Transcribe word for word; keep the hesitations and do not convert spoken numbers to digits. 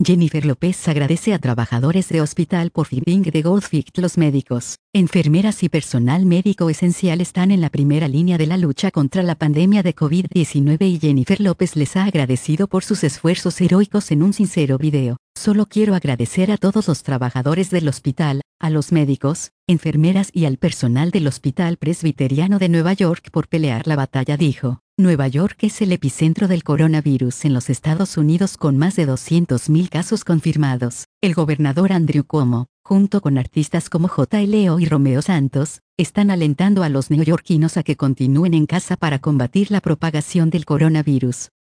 Jennifer López agradece a trabajadores de hospital por Fighting the Good Fight. Los médicos, enfermeras y personal médico esencial están en la primera línea de la lucha contra la pandemia de COVID diecinueve y Jennifer López les ha agradecido por sus esfuerzos heroicos en un sincero video. Solo quiero agradecer a todos los trabajadores del hospital, a los médicos, enfermeras y al personal del Hospital Presbiteriano de Nueva York por pelear la batalla, dijo. Nueva York es el epicentro del coronavirus en los Estados Unidos con más de doscientos mil casos confirmados. El gobernador Andrew Cuomo, junto con artistas como J. Leo y Romeo Santos, están alentando a los neoyorquinos a que continúen en casa para combatir la propagación del coronavirus.